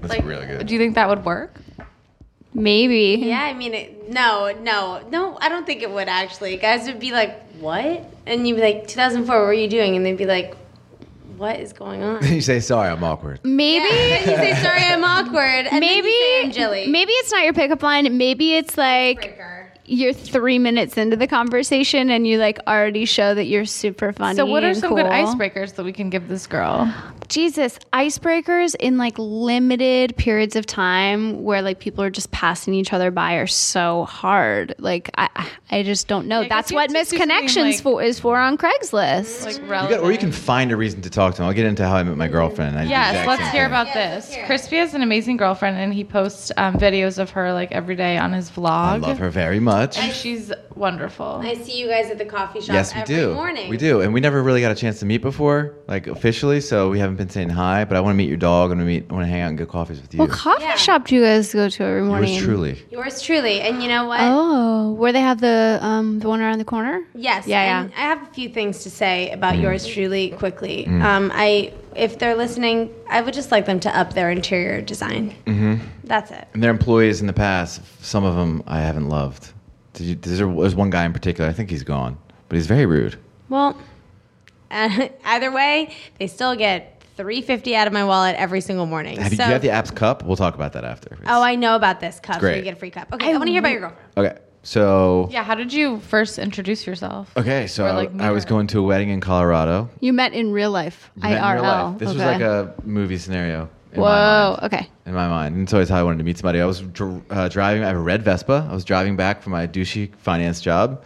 That's really good. Do you think that would work? Maybe. Yeah, I mean, no, I don't think it would actually. Guys would be like, what? And you'd be like, 2004, what were you doing? And they'd be like, what is going on? You say, sorry, I'm awkward. Maybe. Then you say, sorry, I'm awkward. And Maybe. then you say, I'm Jilly. Maybe it's not your pickup line. Maybe it's like Breaker. you're 3 minutes into the conversation and you like already show that you're super funny. So what are and some cool. good icebreakers that we can give this girl? Jesus, icebreakers in like limited periods of time where like people are just passing each other by are so hard. Like I just don't know. Yeah, 'cause That's you what have to do something, Misconnections like- is for on Craigslist. Like Or relevant. you can find a reason to talk to them. I'll get into how I met my girlfriend. I did the Yes, exact let's same hear thing. about Yes, this. let's hear it. Crispy has an amazing girlfriend, and he posts videos of her like every day on his vlog. I love her very much. And she's wonderful. I see you guys at the coffee shop Yes, we every do. morning. We do, and we never really got a chance to meet before, like officially. So we haven't been saying hi. But I want to meet your dog. I want to hang out and get coffees with you. What coffee Yeah. shop do you guys go to every morning? Yours truly. Yours truly. And you know what? Oh, where they have the one around the corner? Yes. Yeah, and I have a few things to say about yours truly quickly. Mm. If they're listening, I would just like them to up their interior design. Mm-hmm. That's it. And their employees in the past, some of them I haven't loved. There's one guy in particular. I think he's gone, but he's very rude. Well, either way, they still get $3.50 out of my wallet every single morning. Do you have the app's cup? We'll talk about that after. Oh, I know about this cup. So great. you get a free cup. Okay, I want to hear about your girlfriend. Okay, so Yeah, how did you first introduce yourself? okay, so Or, like, I was meet her. going to a wedding in Colorado. You met in real life. We met in IRL. real life. This was Okay. like a movie scenario. In my Whoa. mind. Okay. In my mind, and it's always how I wanted to meet somebody. I was driving. I have a red Vespa. I was driving back from my douchey finance job,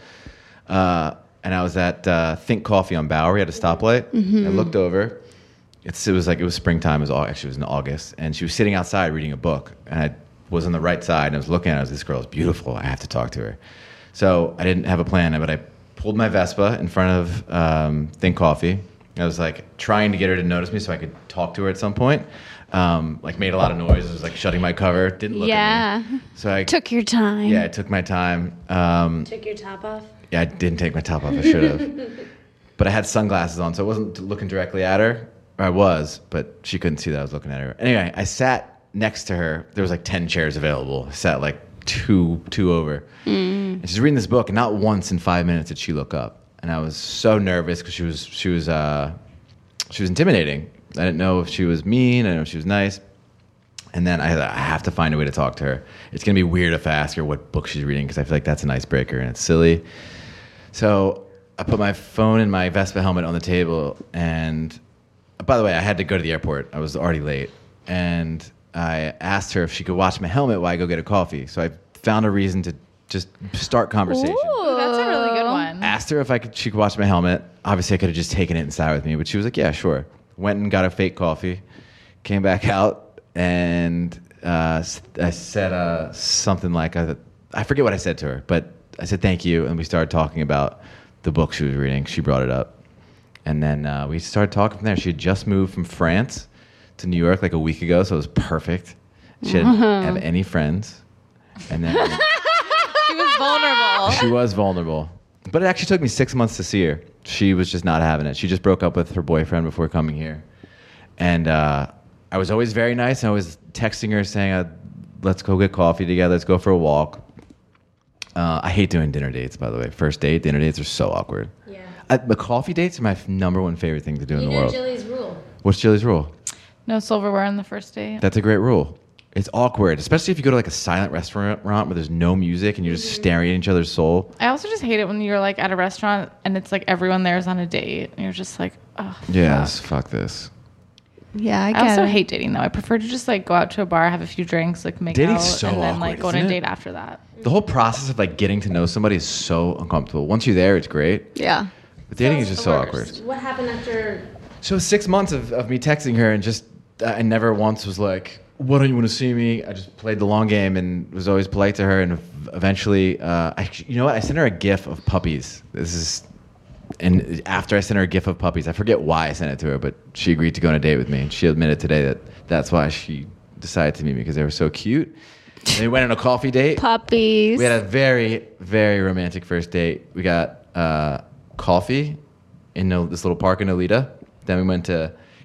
and I was at Think Coffee on Bowery at a stoplight. I looked over. It was springtime. It was in August, and she was sitting outside reading a book. And I was on the right side, and I was looking at her. This girl is beautiful. I have to talk to her. So I didn't have a plan, but I pulled my Vespa in front of Think Coffee. I was like trying to get her to notice me so I could talk to her at some point. Like made a lot of noise. I was like shutting my cover. Didn't look at me. So I Took your time. Yeah, I took my time. Took your top off? Yeah, I didn't take my top off. I should have. But I had sunglasses on, so I wasn't looking directly at her. Or I was, but she couldn't see that I was looking at her. Anyway, I sat next to her. There was like 10 chairs available. I sat like two over. And she's reading this book, and not once in 5 minutes did she look up. And I was so nervous because she was intimidating. I didn't know if she was mean. I didn't know if she was nice. And then I have to find a way to talk to her. It's going to be weird if I ask her what book she's reading because I feel like that's an icebreaker and it's silly. So I put my phone and my Vespa helmet on the table. And by the way, I had to go to the airport. I was already late. And I asked her if she could watch my helmet while I go get a coffee. So I found a reason to just start conversation. Ooh, that's a really good one. Asked her if she could watch my helmet. Obviously, I could have just taken it inside with me, but she was like, yeah, sure. Went and got a fake coffee, came back out, and I said something like, I forget what I said to her, but I said thank you, and we started talking about the book she was reading. She brought it up. And then we started talking from there. She had just moved from France to New York like a week ago, so it was perfect. She didn't have any friends. And then She was vulnerable. she was vulnerable. But it actually took me 6 months to see her. She was just not having it. She just broke up with her boyfriend before coming here. And I was always very nice. I was texting her saying, let's go get coffee together. Let's go for a walk. I hate doing dinner dates, by the way. First date, dinner dates are so awkward. Yeah. The coffee dates are my number one favorite thing to do in the world. Jilly's rule. What's Jilly's rule? No silverware on the first date. That's a great rule. It's awkward, especially if you go to like a silent restaurant where there's no music and you're just staring at each other's soul. I also just hate it when you're like at a restaurant and it's like everyone there is on a date and you're just like, oh. Yes, fuck this. Yeah, I I get also it. hate dating though. I prefer to just like go out to a bar, have a few drinks, like make Dating's out, so and then awkward, like go on isn't a it? date after that. The whole process of like getting to know somebody is so uncomfortable. Once you're there, it's great. Yeah. But dating is it's just the so worst. awkward. What happened after? So 6 months of me texting her and just I never once was like, "Why don't you want to see me?" I just played the long game and was always polite to her. And eventually, you know what? I sent her a GIF of puppies. And after I sent her a GIF of puppies, I forget why I sent it to her, but she agreed to go on a date with me, and she admitted today that that's why she decided to meet me because they were so cute. And we went on a coffee date. Puppies. We had a very, very romantic first date. We got coffee in this little park in Alita. Then we went to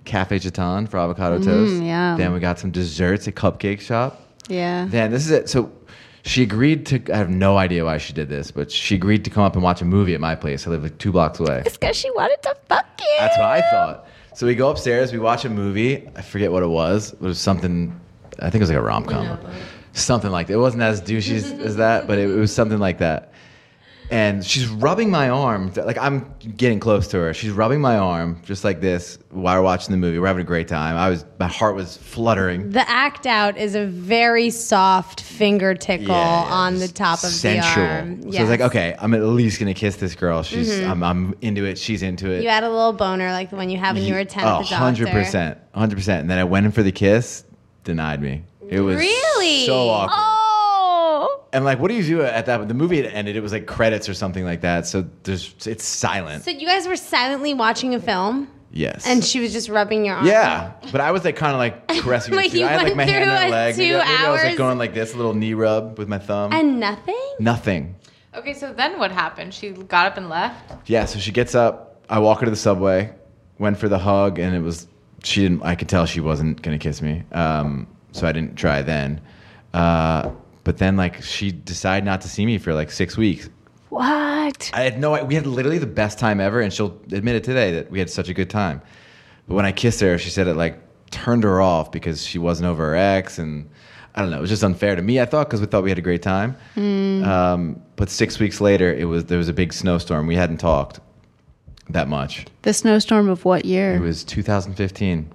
Cafe Chaton for avocado toast. yeah. Then we got some desserts at Cupcake Shop. Yeah. Then this is it. So she agreed to, I have no idea why she did this, but she agreed to come up and watch a movie at my place. I live like 2 blocks away. It's because she wanted to fuck you. That's what I thought. So we go upstairs, we watch a movie. I forget what it was. It was something, I think it was like a rom-com. Something like that. It wasn't as douchey as that, but it was something like that. And she's rubbing my arm. Like, I'm getting close to her. She's rubbing my arm just like this while we're watching the movie. We're having a great time. My heart was fluttering. The act out is a very soft finger tickle on the top of sensual. the arm. So I was like, okay, I'm at least going to kiss this girl. She's, I'm into it. She's into it. You had a little boner like the one you had when you were 10 at the doctor. 100%. 100%. And then I went in for the kiss, denied me. It was Really? so awkward. Oh. And like, what do you do at that? The movie had ended. It was like credits or something like that. So it's silent. So you guys were silently watching a film, Yes. and she was just rubbing your arm. yeah, but I was like kind of like caressing her Wait, too. you I had like went my hand through on her a leg. 2 Maybe I was like hours? going like this, a little knee rub with my thumb. And nothing? Nothing. Okay, so then what happened? She got up and left? Yeah, so she gets up. I walk her to the subway, went for the hug, and it was, I could tell she wasn't going to kiss me. So I didn't try then. But then like she decided not to see me for like 6 weeks. What? I had we had literally the best time ever, and she'll admit it today that we had such a good time. But when I kissed her, she said it like turned her off because she wasn't over her ex, and I don't know, it was just unfair to me, I thought, because we thought we had a great time. But 6 weeks later, there was a big snowstorm. We hadn't talked that much. The snowstorm of what year? It was 2015.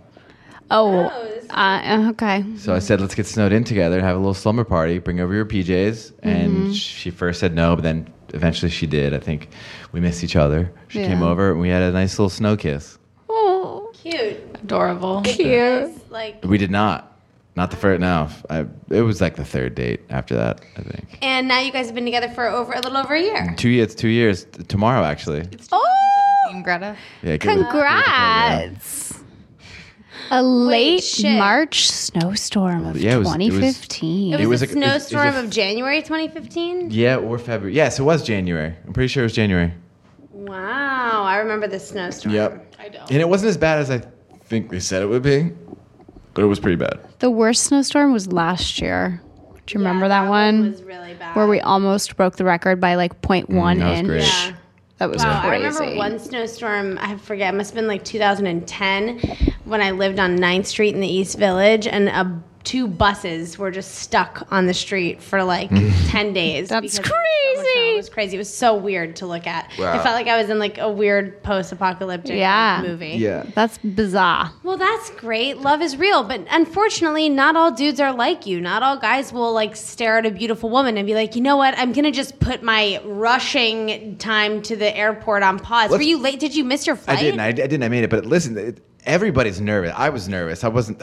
Okay. So I said, let's get snowed in together and have a little slumber party. Bring over your PJs. And she first said no, but then eventually she did. I think we missed each other. She came over and we had a nice little snow kiss. Oh, Cute. Adorable. cute. Like, We did not. Not the first. No, it was like the third date after that, I think. and now you guys have been together for a little over a year. 2 years. 2 years tomorrow, actually. Oh, Greta. Yeah, Congrats. A late shit. March snowstorm of Yeah, it was- 2015. It It was was a like- it was snowstorm a- of January 2015? Yeah, or February. Yes, it was January. I'm pretty sure it was January. Wow, I remember the snowstorm. Yep. I don't. And it wasn't as bad as I think they said it would be, but it was pretty bad. The worst snowstorm was last year. Do you remember that one? was really bad. Where we almost broke the record by like 0.1 that was inch. great. Yeah. That was Wow, I crazy. remember one snowstorm, I forget, it must have been like 2010 when I lived on 9th Street in the East Village, and 2 buses were just stuck on the street for like 10 days. That's because there was so much snow. crazy. It was crazy. It was so weird to look at. Wow. It felt like I was in like a weird post-apocalyptic Yeah. movie. Yeah. That's bizarre. Well, that's great. Love is real. But unfortunately, not all dudes are like you. Not all guys will like stare at a beautiful woman and be like, you know what? I'm going to just put my rushing time to the airport on pause. Were you late? Did you miss your I flight? didn't. I didn't. I made it. But listen, everybody's nervous. I was nervous. I wasn't.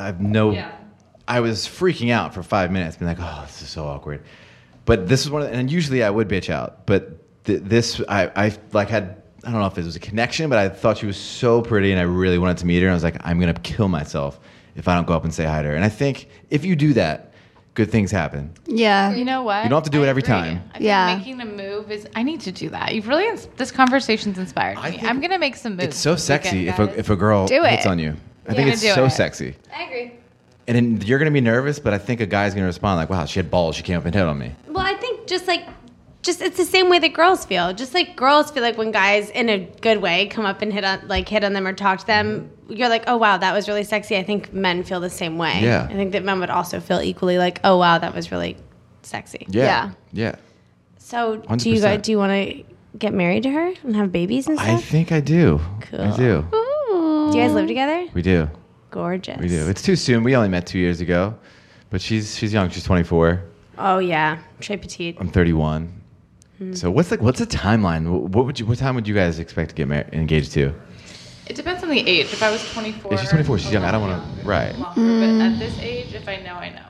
I was freaking out for 5 minutes, being like, "Oh, this is so awkward." But this is one of and usually I would bitch out, but this I like had. I don't know if it was a connection, but I thought she was so pretty, and I really wanted to meet her. And I was like, I'm gonna kill myself if I don't go up and say hi to her. And I think if you do that, good things happen. Yeah. You know what? You don't have to do it I every agree. time. I think Yeah. making a move is. I need to do that. You've really. This conversation's inspired I me. think I'm gonna make some moves. It's so this sexy weekend, if a girl Do hits it. on you. I think Yeah. it's Do so it. sexy. I agree. And then you're gonna be nervous, but I think a guy's gonna respond like, "Wow, she had balls. She came up and hit on me." Well, I think just it's the same way that girls feel. Just like girls feel like when guys, in a good way, come up and hit on them or talk to them, you're like, oh wow, that was really sexy. I think men feel the same way. Yeah. I think that men would also feel equally like, oh wow, that was really sexy. Yeah. Yeah. So 100%. do you want to get married to her and have babies and I stuff? think I do. Cool. I do. Do you guys live together? We do. Gorgeous. We do. It's too soon. We only met 2 years ago, but she's young. She's 24. Oh yeah, très petite. I'm 31. So what's the timeline? What time would you guys expect to get engaged to? It depends on the age. If I was 24. Yeah, she's 24. She's a young. I don't little want to. longer, Right. But at this age, if I know, I know.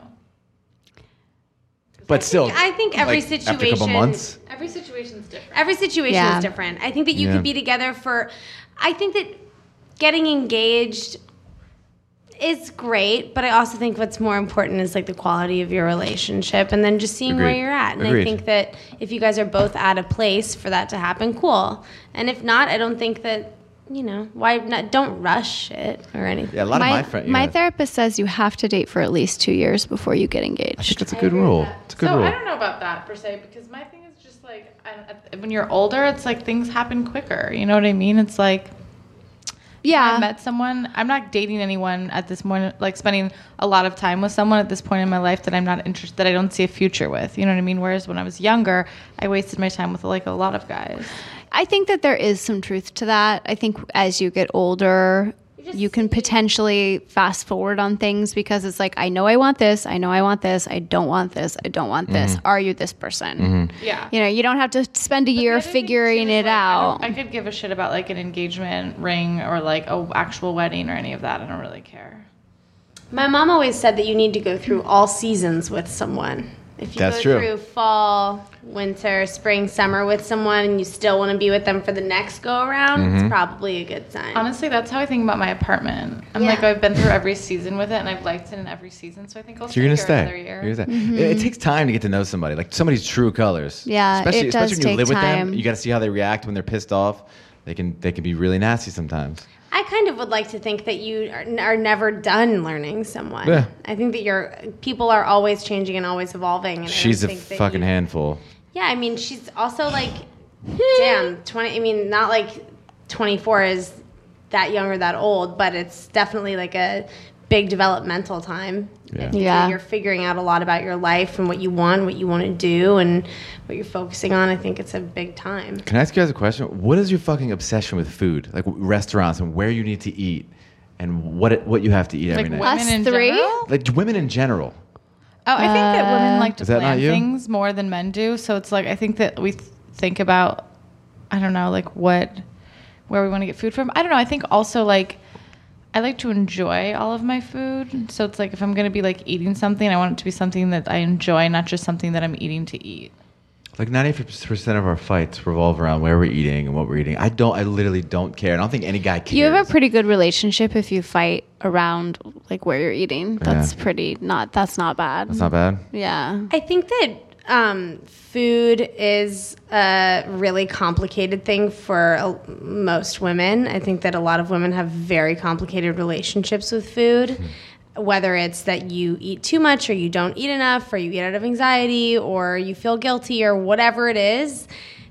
But still, I think every like, situation. after a couple months. Every situation's different. Every situation Yeah. is different. I think that you Yeah. could be together for. I think that getting engaged is great, but I also think what's more important is like the quality of your relationship, and then just seeing where Agreed. you're at. And Agreed. I think that if you guys are both at a place for that to happen, cool. And if not, I don't think that why not? Don't rush it or anything. Yeah, a lot of my friends. My therapist says you have to date for at least 2 years before you get I think engaged. it's a good rule. It's a good So rule. I don't know about that per se, because my thing is just like when you're older, it's like things happen quicker. You know what I mean? It's like I Yeah. met someone. I'm not dating anyone at this point, like spending a lot of time with someone at this point in my life that I'm not interested, that I don't see a future with. You know what I mean? Whereas when I was younger, I wasted my time with like a lot of guys. I think that there is some truth to that. I think as you get older, you can potentially fast forward on things because it's like, I know I want this. I know I want this. I don't want this. I don't want this. Are you this person? Yeah. You don't have to spend a year The other thing, figuring too, is, it like, out. I could give a shit about like an engagement ring or like a actual wedding or any of that. I don't really care. My mom always said that you need to go through all seasons with someone. If you That's go true. through fall, winter, spring, summer with someone and you still want to be with them for the next go around, it's probably a good sign. Honestly, that's how I think about my apartment. I'm Yeah. like, I've been through every season with it, and I've liked it in every season. So I think I'll So you're gonna stay here stay. another year. You're gonna stay. It takes time to get to know somebody, like somebody's true colors. Yeah, especially it does when you take live with time. them. You got to see how they react when they're pissed off. They can be really nasty sometimes. I kind of would like to think that you are never done learning someone. Yeah. I think that people are always changing and always evolving. And She's I a don't think that fucking you- handful. Yeah, I mean, she's also like, damn, 20. I mean, not like 24 is that young or that old, but it's definitely like a big developmental time. Yeah. I think Yeah. that you're figuring out a lot about your life and what you want to do, and what you're focusing on. I think it's a big time. Can I ask you guys a question? What is your fucking obsession with food, like restaurants and where you need to eat, and what you have to eat every Like night? women Us in three? general? Like women in general. Oh, I think that women like to Is that plan not you? things more than men do. So it's like I think that we think about, I don't know, like where we want to get food from. I don't know. I think also like I like to enjoy all of my food. So it's like if I'm going to be like eating something, I want it to be something that I enjoy, not just something that I'm eating to eat. Like 90% of our fights revolve around where we're eating and what we're eating. I literally don't care. I don't think any guy cares. You have a pretty good relationship if you fight around like where you're eating. That's Yeah. that's not bad. That's not bad. Yeah. I think that food is a really complicated thing for most women. I think that a lot of women have very complicated relationships with food, whether it's that you eat too much or you don't eat enough or you eat out of anxiety or you feel guilty or whatever it is.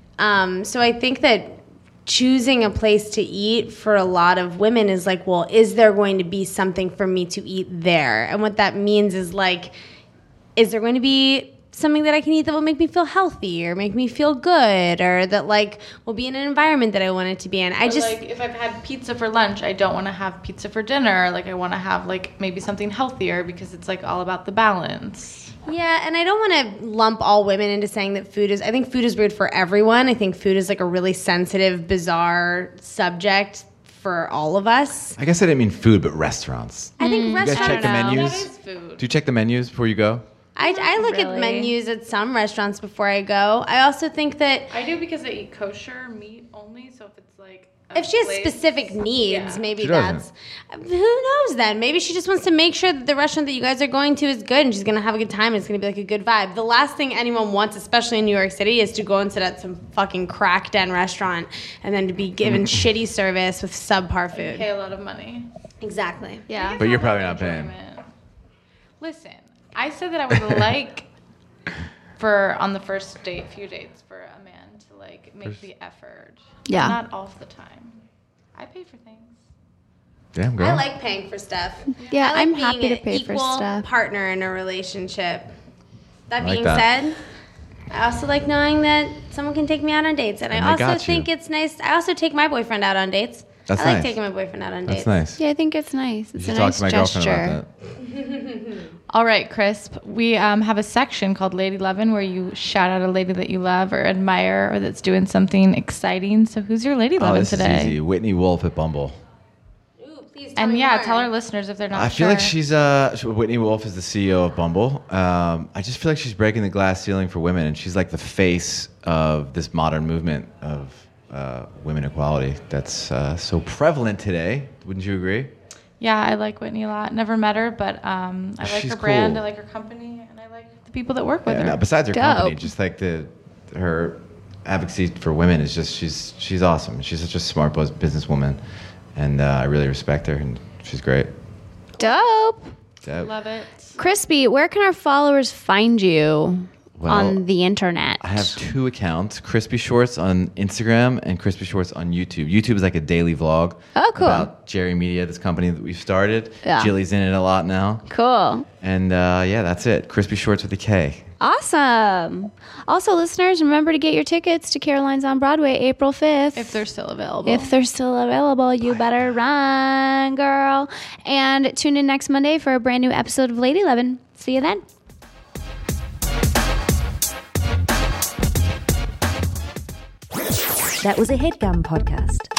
So I think that choosing a place to eat for a lot of women is like, well, is there going to be something for me to eat there? And what that means is like, is there going to be something that I can eat that will make me feel healthy or make me feel good or that like will be in an environment that I want it to be in? I Or, just like if I've had pizza for lunch, I don't want to have pizza for dinner. Like I want to have like maybe something healthier because it's like all about the balance. Yeah, and I don't want to lump all women into saying that I think food is weird for everyone. I think food is like a really sensitive, bizarre subject for all of us. I guess I didn't mean food, but restaurants. I think You guys restaurants. check the know. menus? That is food. Do you check the menus before you go? I look at really. menus at some restaurants before I go. I also think that I do because I eat kosher meat only. So if it's like a if she has place- specific needs, Yeah. maybe She that's who knows then. Maybe she just wants to make sure that the restaurant that you guys are going to is good and she's gonna have a good time and it's gonna be like a good vibe. The last thing anyone wants, especially in New York City, is to go and sit at some fucking crack den restaurant and then to be given shitty service with subpar food. pay a lot of money. Exactly. Yeah. But you're probably not paying. Listen, I said that I would like for on the first few dates for a man to like make the effort. Yeah. Not all the time. I pay for things. Damn, girl. I like paying for stuff. Yeah, I like I'm being happy to an pay for equal stuff. partner in a relationship. That I like being that. said, I also like knowing that someone can take me out on dates, and And I they also got you. think it's nice. I also take my boyfriend out on dates. That's I like nice. taking my boyfriend out on dates. That's nice. Yeah, I think it's nice. You It's should a talk nice to my gesture. girlfriend about that. All right, Crisp. We have a section called Lady Lovin' where you shout out a lady that you love or admire or that's doing something exciting. So who's your Lady Oh, Lovin' this today? is easy. Whitney Wolf at Bumble. Ooh, please tell And me yeah, more. tell our listeners if they're not I sure. feel like she's Whitney Wolf is the CEO of Bumble. I just feel like she's breaking the glass ceiling for women, and she's like the face of this modern movement of women equality that's so prevalent today. Wouldn't you agree? Yeah, I like Whitney a lot. Never met her, but I like She's her brand. cool. I like her company, and I like the people that work with Yeah, her. no, besides her Dope. company, just like her advocacy for women is just she's awesome. She's such a smart businesswoman, and I really respect her, and she's great. Dope. Love it. Crispy, where can our followers find you on the internet? I have 2 accounts, Crispy Shorts on Instagram and Crispy Shorts on YouTube. YouTube is like a daily vlog. Oh, cool. About Jerry Media, this company that we've started. Yeah. Jilly's in it a lot now. Cool. And yeah, that's it. Crispy Shorts with a K. Awesome. Also, listeners, remember to get your tickets to Caroline's on Broadway April 5th. If they're still available. If they're still available, you better run, girl. And tune in next Monday for a brand new episode of Lady Lovin'. See you then. That was a HeadGum podcast.